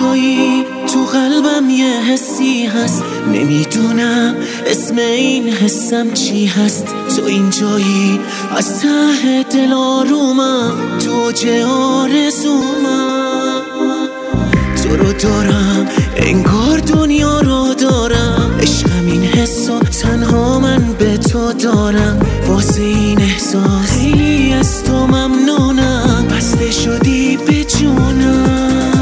تویی، تو قلبم یه حسی هست، نمیدونم اسم این حسم چی هست. تو اینجایی از ته دل آرومم، تو اوج آرزومم. تو رو دارم انگار دنیا رو دارم، عشقم این حسا تنها من به تو دارم. واسه این احساس خیلی از تو ممنونم، بسته شدی به جونم.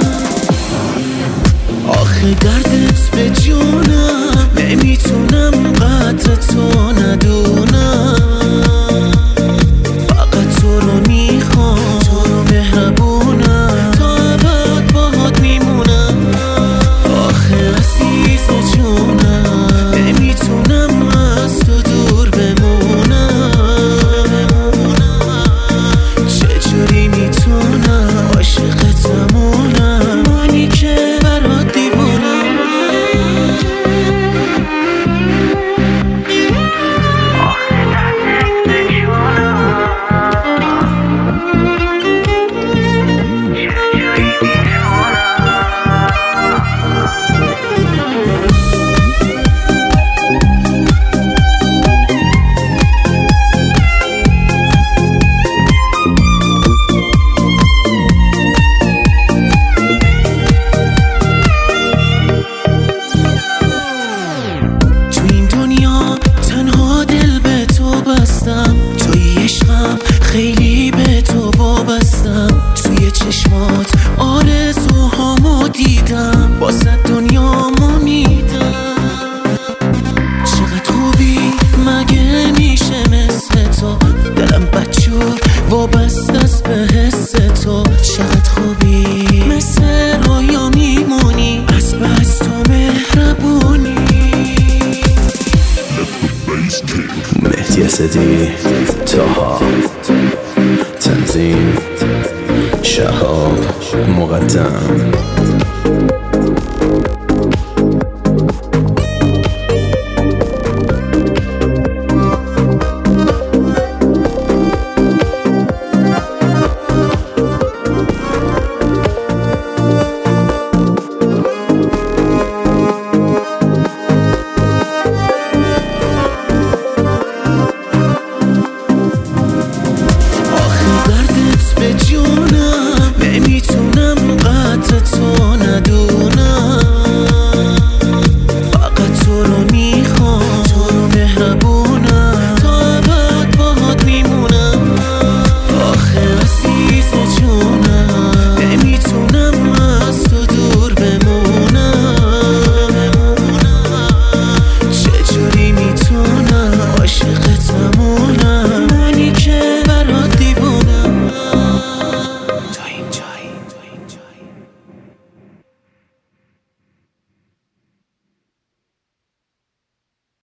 آخه دردت به جونم، نمیتونم قدر تو ندونم. فقط تو رو میخوام، تو رو مهربونم، تا ابد باهات میمونم. آخه عزیز جونم، نمیتونم از تو دور بمونم. چجوری میتونم عاشقتمونم، منی که برات دیوونم. توی عشقم خیلی به تو وابستم، توی چشمات آرزوهامو دیدم، واسه دنیامو میدم. چقدر خوبی مگه میشه مثل تو، دلم بدجور وابسته است به حس تو. چقدر خوبی مثل رویا میمونی، از بس تو مهربونی. مهدی اسدی، طاها، تنظیم شهاب، مقدم.